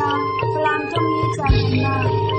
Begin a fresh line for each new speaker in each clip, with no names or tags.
Falang Tommy Channa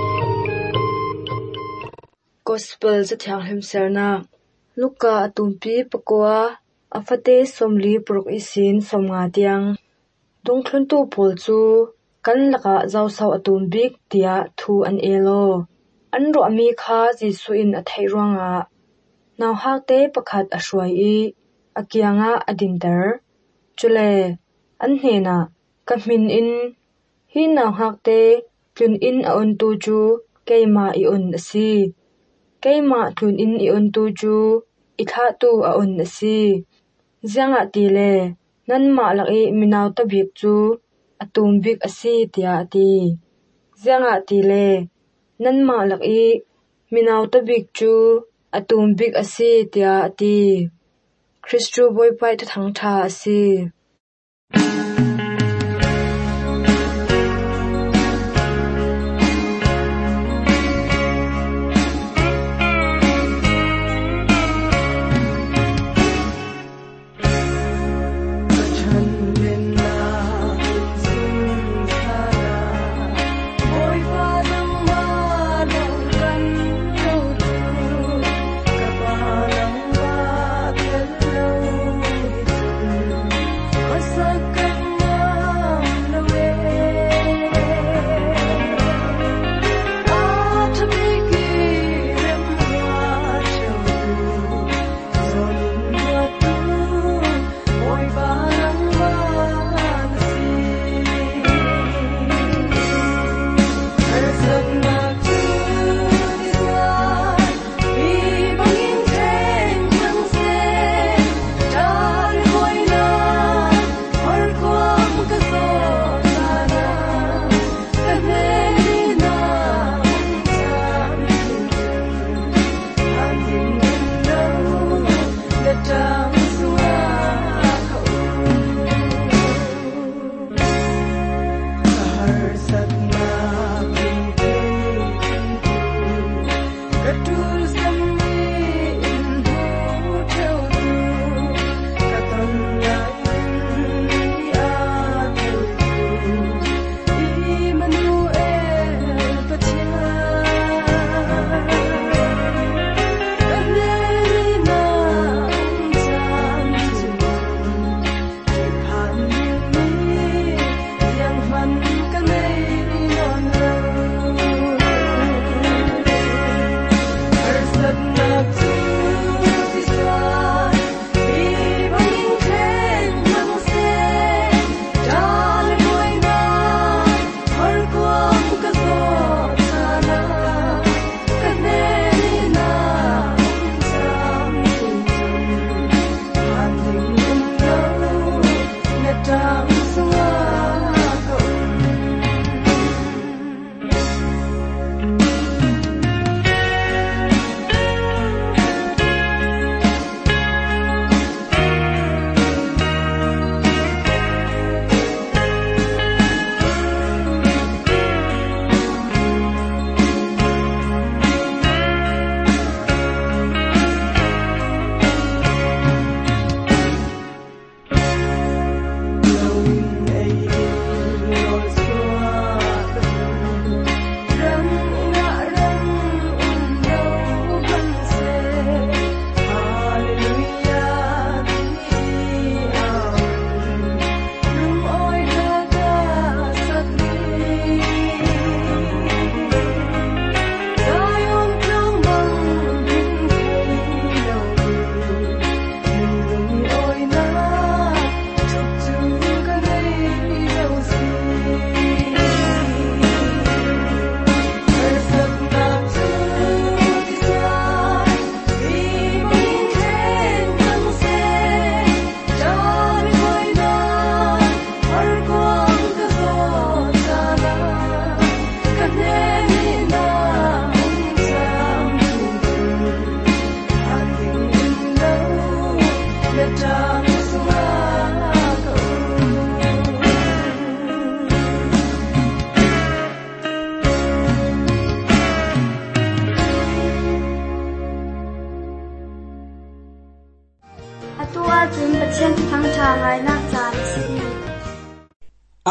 Gospel za thiang himserna Luka atumpi pakwa afate somli prok isin somnga tiang dongthlun tu pol chu kan laka zawsaw atumbik tia thu an elo an ro mi kha Jesu in a thairuanga naw hakte pakhat a hruai I akianga adinter chule an hena ka min in hi naw hakte tlun in a on tu chu keima I on asi keima tlun in I on tu chu itha tu a on asi zianga tile nan ma laki minaw tabik chu atumbik asi tia ati zianga tile nan ma laki minaw tabik chu atumbik asi tia ati Christu boipai ta thang tha asi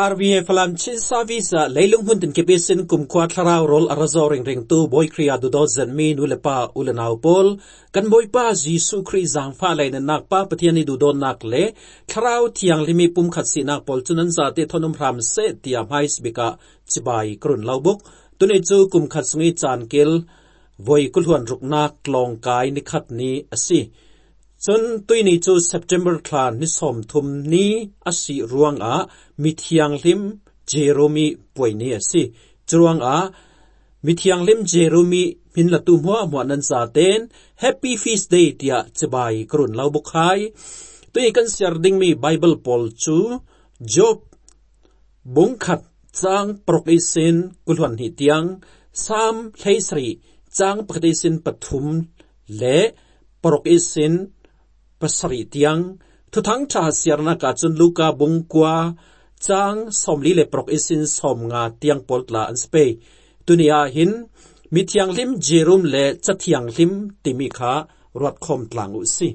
RVA falam chin service leilung hun tin kepesin kum kwa tharau rol arazo ring tu boy kriya du dozen mi nulepa ulenau pol kan boy pa Jesu Christ jang fa lain nak pa pathiani du don nak le tharau thiang limi pum khat si nak pol chunan za te thonum ram se tia mais bika chibai krun laubuk tuni chu kum khat sungi chan kel voi kulhuan ruknak klong kai ni khat ni asi chun tuini chu September thlan ni som thum ni asi ruang a mithiang lim Jeremy poini asi chuang a mithiang lim Jeremy min la tu hwa mo nan sa ten happy feast day tia chibai krun lau bukhai tui kan siar ding mi Bible pol chu Job bungkhat chang prokeisin kulhuan hi tiang sam thaisri chang prokeisin pathum le prokeisin pasari tiang thu thang tha siarna ka chun Luka bungkwa chang somli le prokeisin som nga tiang poltla anspe tunia hin mithiang lim jerum le chathiang lim timi kha rot khom tlang u si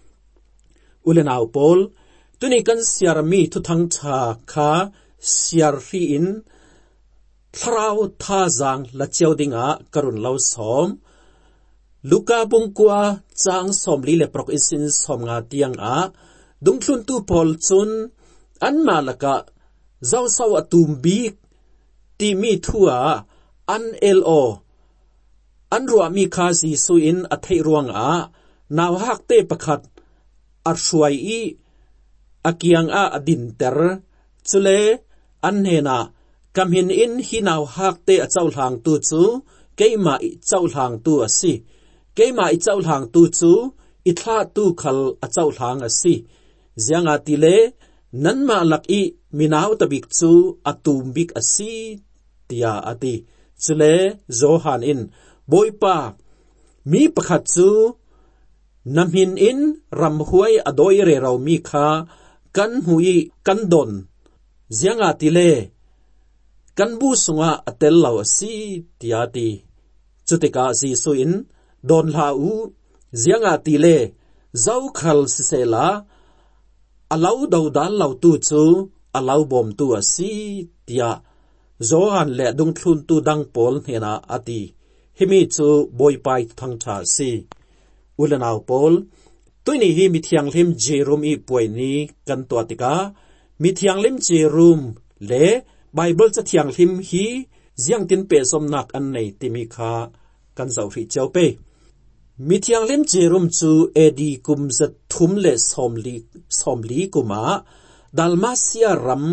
ulenau pol tuni kan siar mi thu thang tha kha siar ri in thrau tha jang la cheudinga karun lo som Luka bungkwa chang somli le prokeisin som nga tiang a dungthlun tu pol chun an malaka zaw saw atum bi ti mi thua an lo an ruwa mi kha si su in athei ruang a naw hak te pakhat arsuai i akiang a adin ter chule an hena kamhin in hinaw hak te achaw hlang tu chu keima I chaw hlang tu asi keima I chaw hlang tu chu ithla tu khal achaw hlang asi zianga tile nanma lak I minaw tabik chu atum bik asi tia ati chule zohan in boypa mi pakhat chu namhin in ramhuai adoi re raw mi kha kan hui kan don zianga tile kan bu sunga atel law si tiati chutika si suin don la u zianga tile zau khal sisela alau do dal law tu chu alau bom tu asi tia zohan le dung thlun tu dang pol hena ati himi chu boypai thang tha si ulanau pol tuini hi mithiang lim Jeremy poini kan to tika mithiang lim Jerum le Bible cha thiang lim hi ziang tin pe somnak an nei timi kha kan zau ri chaupe mithiang lim Jerum chu edi kumzat thum le somli kuma Dalmatia ram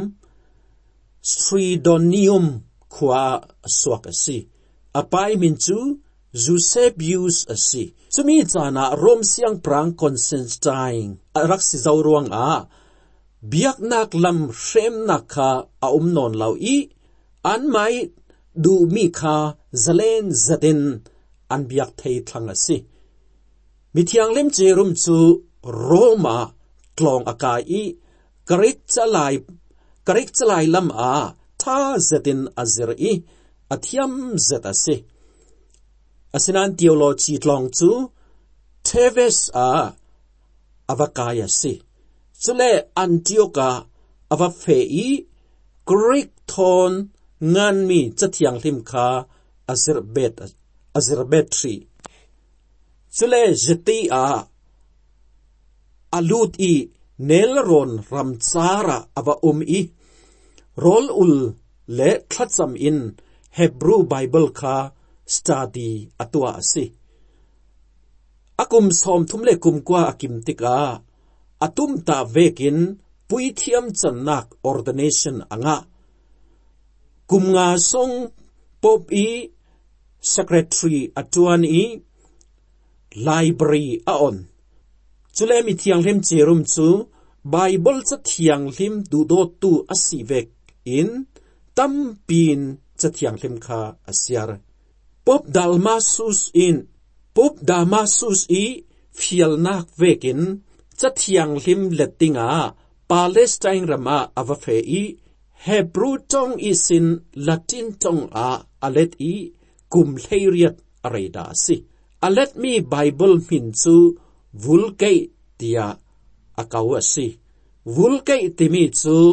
Stridonium khwa swakasi apai min chu Eusebius asi chumi chana rom siang prang Constantine arak si zawruang a biak nak lam shem nakha a non lau I an mai du mi kha zalen zaden an biak thei thlang asi mithiang lem Jerum chu Roma tlong akai I karik chalai lam a tha zatin azir I athiam zat asi asinan theology tlong chu Teves a avakaya si chule Antiocha avafei Greek thon ngan mi chathiang lim kha azerbetri chule jeti a alut I nelron ramchara ava I rol ul le thlatsam in Hebrew Bible kha study atwa asi akum som thumle kum kwa akim tika atum ta vekin puithiam channak ordination anga kumnga song pop I secretary atuan I library aon chule mi thiang lim Jerum chu Bible cha thiang lim du do tu asivek in tampin cha thiang lim kha asiar Pop Dalmasus I fialnak vekin chathiang lim lettinga Palestine rama avafei Hebrew tong isin Latin tong a alet I kum leiriat areda si alet mi Bible min chu vulkai tia akawasi vulkai timi chu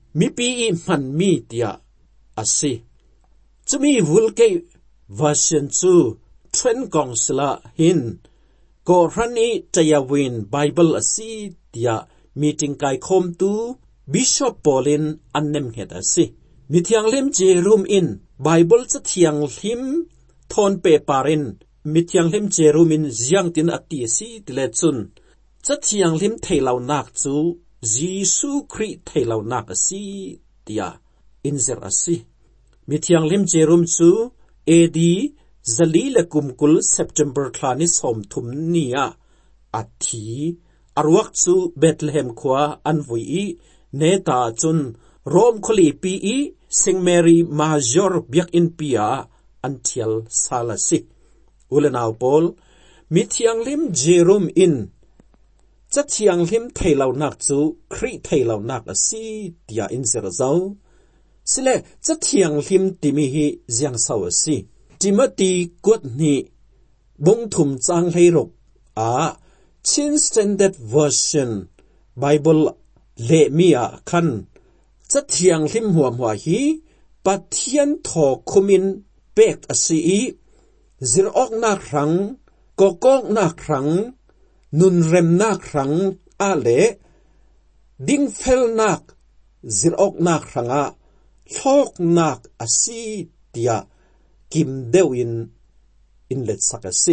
mi pi I man mi tia asi chumi vulke version chu trend gong sila hin ko rani tayawin Bible asi tia meeting kai khom tu Bishop Paulin annem het asi mithiang lim jerum in Bible cha thiang him thon pe parin mithiang lim jerum in ziang tin ati si tile chun cha thiang lim theilau nak chu Jisu Christ theilau nak asi tia inzer asi mithiang lim jerum chu AD Zalila kumkul September klani som thum nia athi arwak chu Bethlehem khwa anvui neta chun Rom kholi pi St Mary Major biak in pia antial salasi ulenaw Paul mithiang lim jerum in cha thiang lim theilau nak chu Khri theilau nak asi tia in zerzau sile cha thiang lim timi hi ziang saw asi Timothy kot ni bong thum chang heirok a Chin Standard Version Bible le mia khan cha thiang lim huam hwa hi pathian tho khumin pek asi zirok nak rang kokok nak rang nun rem nak rang ale ding fel nak zirok nak ranga thok nak asi tia kim deuin in let sakasi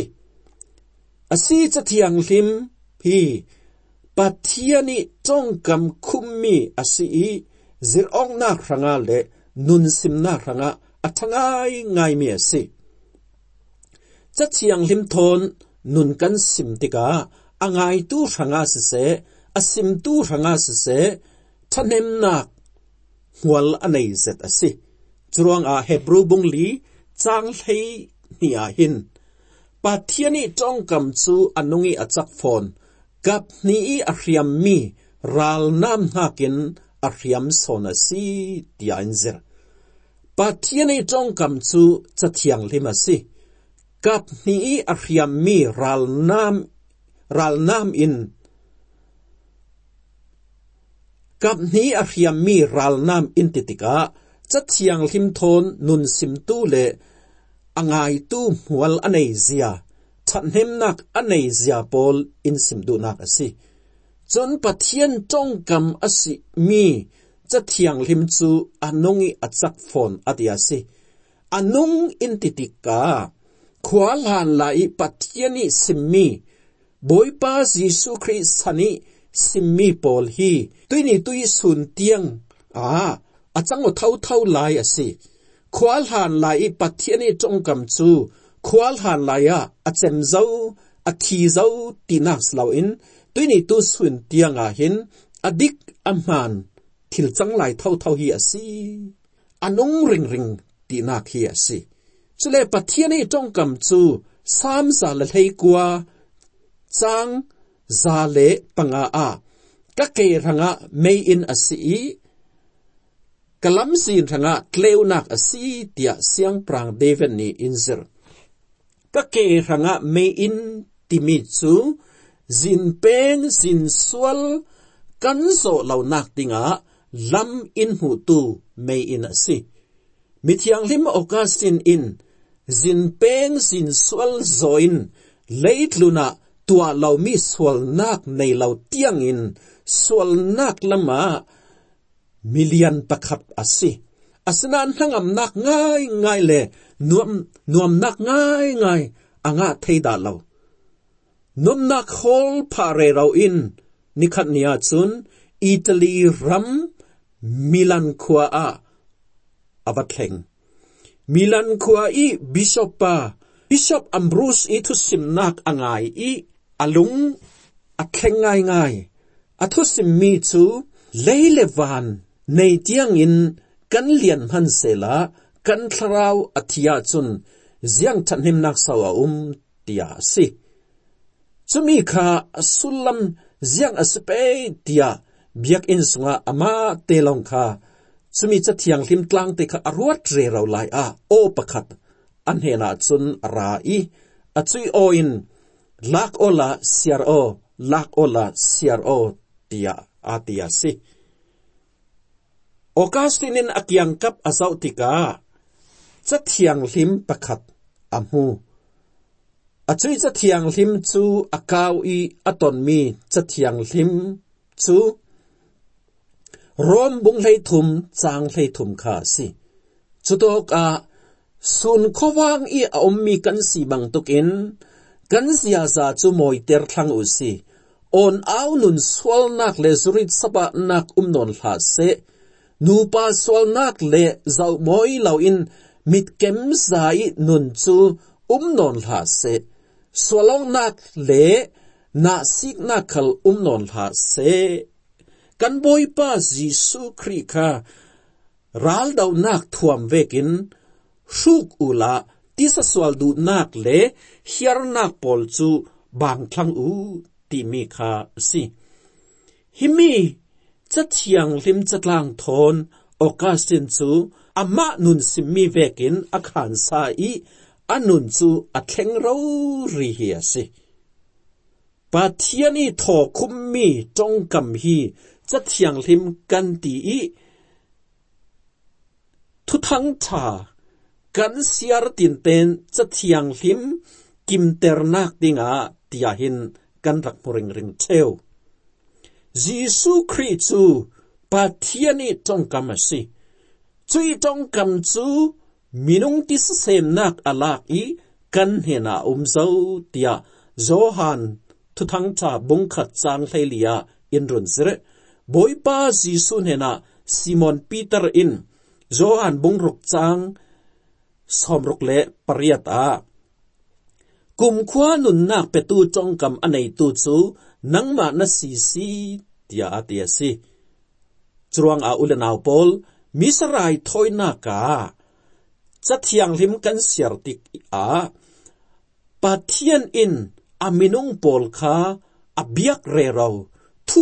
asi cha thiang lim hi pathiani chongkam khummi asi zirok nak ranga le nun sim nak ranga athangai ngai mi asi cha thiang lim thon nun kan sim tika angai tu ranga se asim tu ranga se thanem nak hwal anei zet asi chuang a Hebrew bungli chang hlei nia hin pathiani chongkam chu anungi achak phone kap ni ahriam mi ral nam hakin ahriam sonasi tia inzer pathiani chongkam chu chathiang limasi kap ni ahriam mi ral nam in kap ni ahriam mi ral nam in titika chathiang lim thon nun sim tu le angai tu hwal anei zia thatnem nak anei zia Paul in sim du nak asi chon pathian chongkam asi mi chathiang lim chu anungi achak phone atiasi anung in titika khwalan lai pathiani simmi boipa Jisu Christ sani simmi Paul hi tuini tui sun tiang achango thau lai asi khwal han lai pathiani chongkam chu khwal han laia achem zo athi zo tinak slaw in tuini tu sun tianga hin adik amhan thil chang lai thau hi asi anung ring tinak hi asi chule pathiani chongkam chu sam za la hlei kwa chang za le panga a ka ke ranga mei in asi kalam sin ranga kleunak asi tia siang prang David ni inzer ka ke ranga mei in timi chu zin pen zin swal kan so launak tinga lam in hu tu mei in asi mithiang lim okasin in zin pen zin swal zoin leitluna tua lau mi swal nak nei lau tiang in swal nak lama million pakhat asi asnan hangam nak ngai le nuam nak ngai anga theida lo num nak hol phare rau in nikhat nia chun Italy ram Milan khwa a awatheng Milan khwa I Bishop Ambrose I thu simnak angai I alung atheng ngai athu simmi chu leilewan nei tiang in kan lian han sela kan tharau athia chun ziang thanim nak sawa tia si chumi kha sulam ziang aspe tia biak in sunga ama telong kha chumi chathiang hlim tlang te kha arwat re raw lai a o pakhat anhena chun rai achui o in lak ola siar o tia atia si Augustine in akyang kap azautika chathiang hlim pakhat amu achui chathiang hlim chu akaw I aton mi chathiang hlim chu rom bung hlei thum chang hlei thum kha si chutok a sun khowang I ommi kan si bang tukin kan sia za chu moi ter thlang u si on aw nun swal nak le zurit sapa nak non hla se nu pa swal nak le zau moi lau in mit kem zai nun chu non hla se swalong nak le na sik nak khal non hla se kan boy pa Jesu Christ kha ral dau nak thuam vekin shuk ula tisa swal du nak le hiar nak pol chu bang thlang u ti mi kha si himi chathiang hlim chatlang thon Augustine chu ama nun simmi vekin akhan sa I anun chu athleng ro ri hi si pathiani tho khummi tongkam hi chathiang hlim kan ti I thu thang tha kan siar tin ten chathiang hlim kim ternak dinga tiahin kan rak muring ring theu Jesu Christ chu pathiani tongkam si chui tongkam chu minung ti sem nak alak I kan hena zo tia Johan thu thang tha bung khat chang thleilia in run sire boipa Jesu hena Simon Peter in Johan bung ruk chang somruk le pariata kum khwa nun nak petu tongkam anei tu chu nangma na si tia atia si chuang a ulenaw pol misarai thoina ka chathiang hlim kan siar tik a pathian in aminung pol kha abiak re raw thu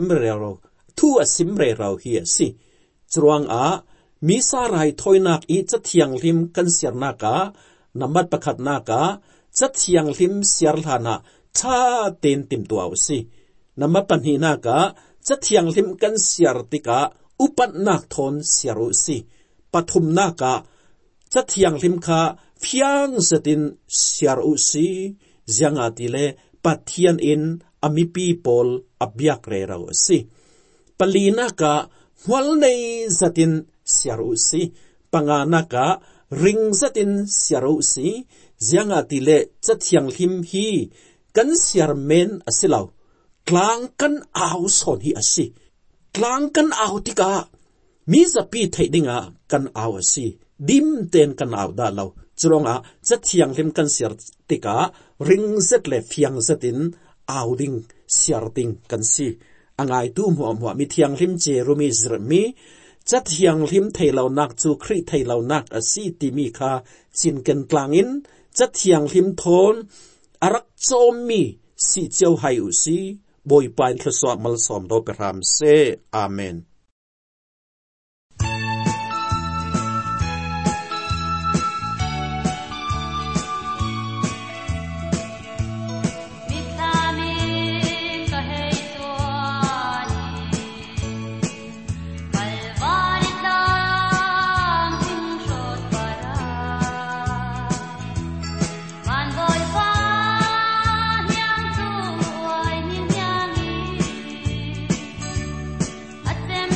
asim re raw hi si chuang a misarai thoinak I chathiang hlim kan siar na ka namat pakhat na ka chathiang hlim siar hlana tha ten tim tuaw si namapan hi na ka chathiang hlim kan siar tika upat nak thon siaru si pathum na ka chathiang hlim kha phiang zatin siaru si zianga tile pathian in amipi pol abyak re raw si palina ka hwal nei zatin siaru si pangana ka ring zatin siaru si zianga tile chathiang hlim hi kan siar men asilaw tlang kan aw son hi asi tlang kan aw tika mi zapi theidinga kan aw asi dim ten kan aw da law chronga chathiang hlim kan siar tika ring zet le phiang zetin aw ding siar ding kan si angai tu mo mi thiang hlim che rumi zrmi chathiang hlim theilaw nak chu khri theilaw nak asi ti mi kha chin kan tlangin chathiang hlim thon arak chomi si cheu hai u si boy pain thswa mal som do peram se amen
At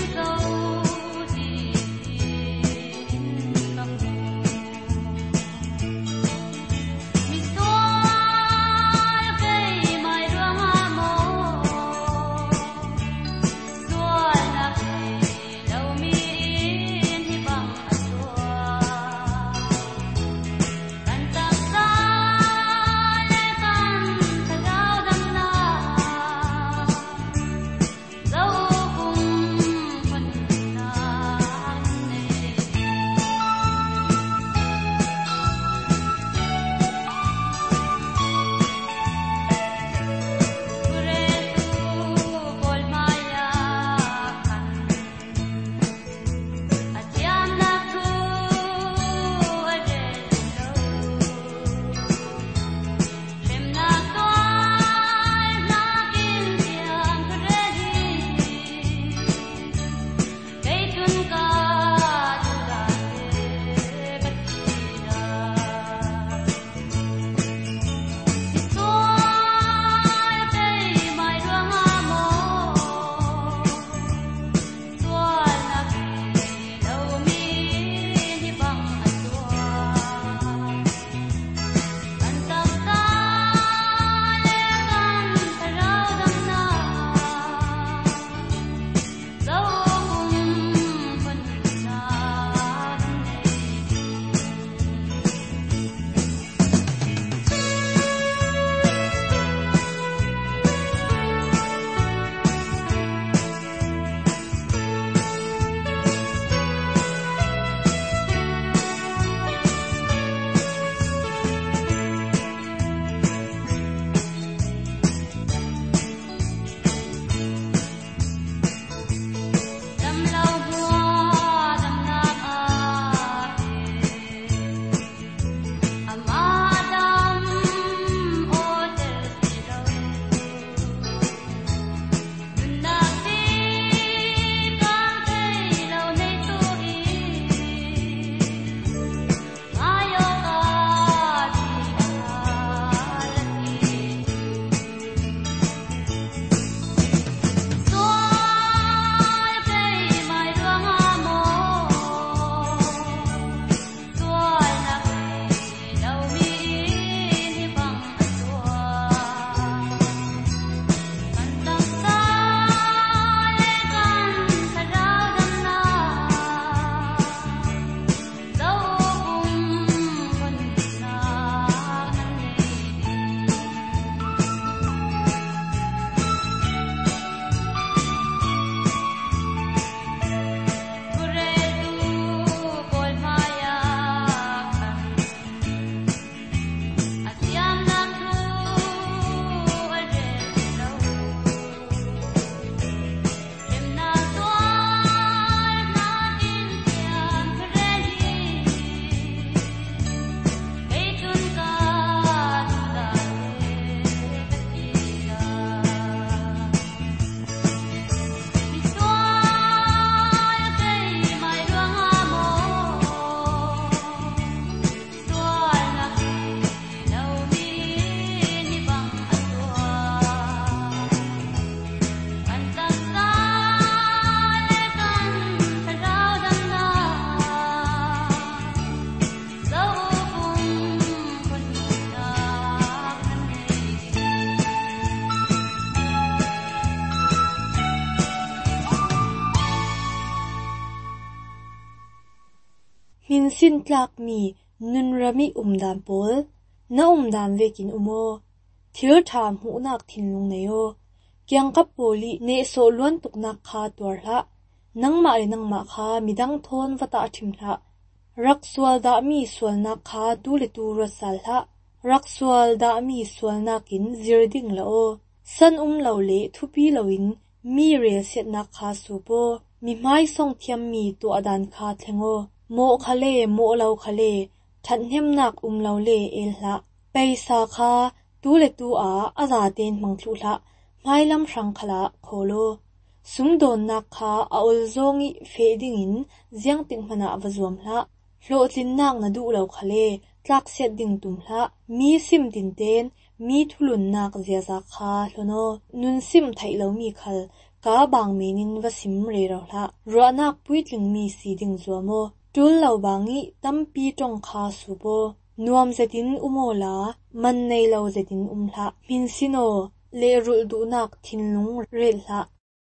sin tlak mi nun rami dam pol na dam vekin umo thil tham hu nak thinlung neyo kyang kap poli ne so luan tuk nak kha torla nangma le nangma kha midang thon wata thimla rakswal da mi swal nak kha tu le tu rasal ha rakswal da mi swal nakin zirding la o san lo le thupi loin mi re set nak kha supo mi mai song thiam mi tu adan kha thengo mo khale mo lo khale thatnem nak lo le elha paisa kha tu le tu a aza ten mangthlu hla mailam rang khala kholo sumdon nak kha aul zongi feding in ziang ting mana awazom hla hlo tin nak na du lo khale tlak set ding tum hla mi sim tin ten mi thulun nak zia za kha hlono nun sim thailo mi khal ka bang menin wasim re ro hla ro nak puitling mi si ding zuamo tul lo bangi tampi tong kha subo nuam zetin umola man nei lo zetin hla min sino le rul du nak thinlung rel hla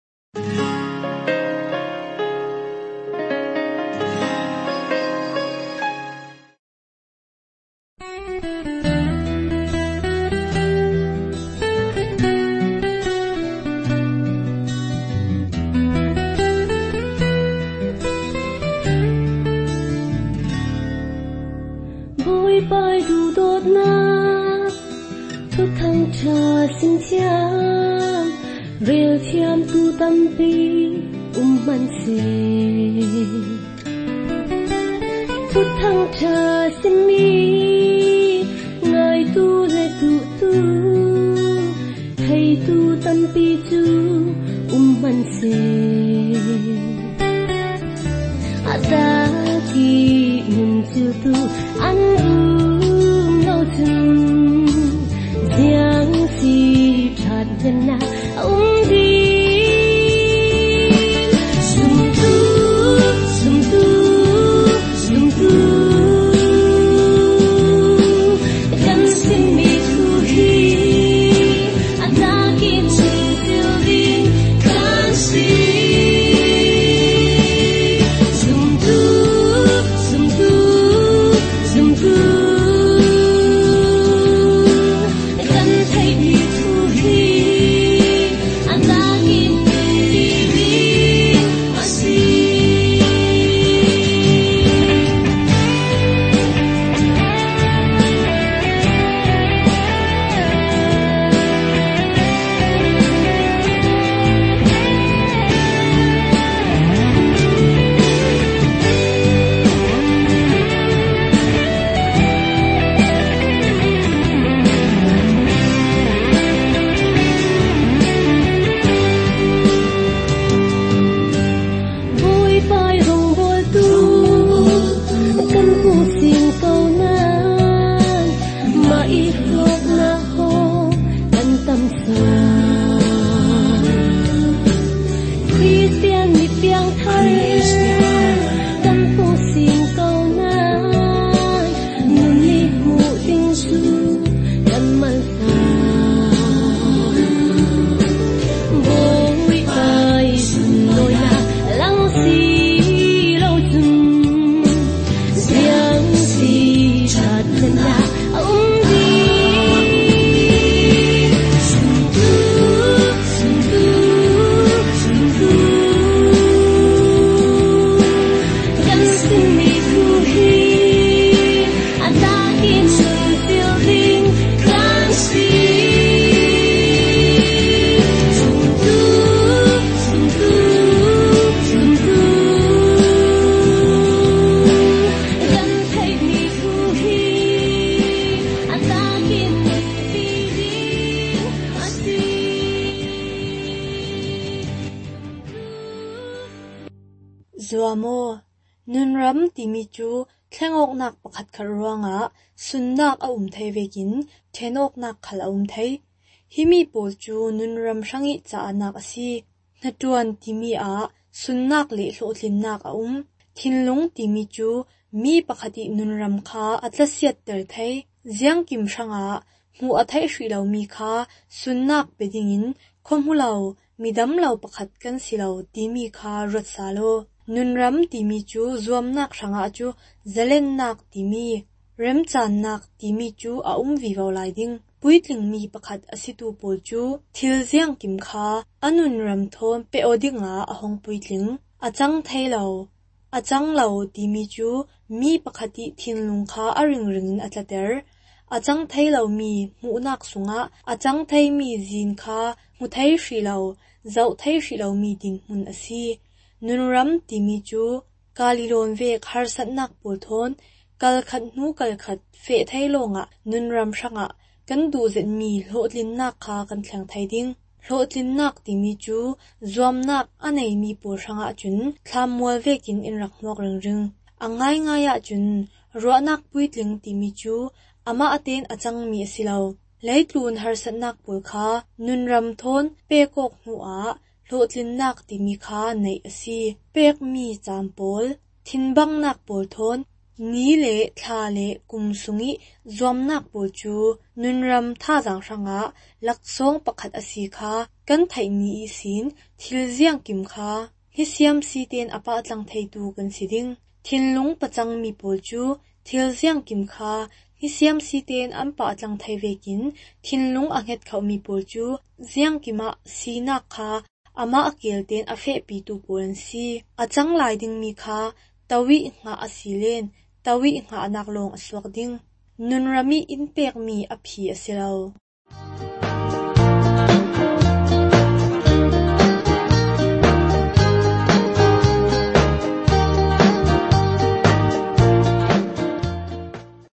bài đủ đốt na thức thăng trà xin chăm rêu chiam tu tâm pi man se thức thăng trà xin mi ngài tu le tu thầy tu tâm pi tu man se ada ki mun chu tu an lo chung giang si chat na đi sum tu kan sin mi tu hi ada ki mun chu din kan si
Zuamo nunram timi chu thlengok nak pakhat kharwanga sunnak a thei vekin thenok nak khal thei himi pol chu nunram hrangi cha anak asi natuan timi a sunnak le hlotlin nak a thinlung timi chu mi pakhati nunram kha atlasiat ter thei ziang kim hranga mu athai hrilo mi kha sunnak pedingin khomhulo midam lo pakhat kan silo timi kha rotsalo nunram timi chu zuamnak ranga chu zalennak timi remchannak timi chu a vivo lai ding puitling mi pakhat asitu pol chu thilziang kim kha anunram thon pe odinga ahong puitling achang thailo achang lo timi chu mi pakhati thinlung kha aring ringin atlater achang thailo mi munak sunga achang thai mi zin kha muthai hrilo zau thai hrilo mi ding mun asi nunram timi chu kalilon ve kharsatnak pol thon kalkhat nu kalkhat fe thailonga nunram hranga kan du zet mi hlotlin-nak kha kan thlang thai ding hlotlin-nak timi chu zuamnak anei mi pol hranga chun thlammual vekin inrak nok ring angai ngaya chun ruanak puitling timi chu ama aten achang mi asilo leitlun harsatnak pol kha nunram thon pekok hnu'a hlotlin-nak timi kha nei asi pek mi champol thinbangnak pol thon ni le thla le kumsungi zuamnak pol chu nunram thazang ranga laksong pakhat asi kha kan thai ni sin thilziang kim kha hisiam siten apa atlang theitu kan siding thinlung pachang mi pol chu thilziang kim kha hisiam siten ampa atlang thai vekin thinlung anget khau mi pol chu ziang kima sinak kha ama akelten afe pi tu pol si achang lai ding mi kha tawi nga asilen tawi nga anak long aswak ding nunrami inpek mi aphi asilo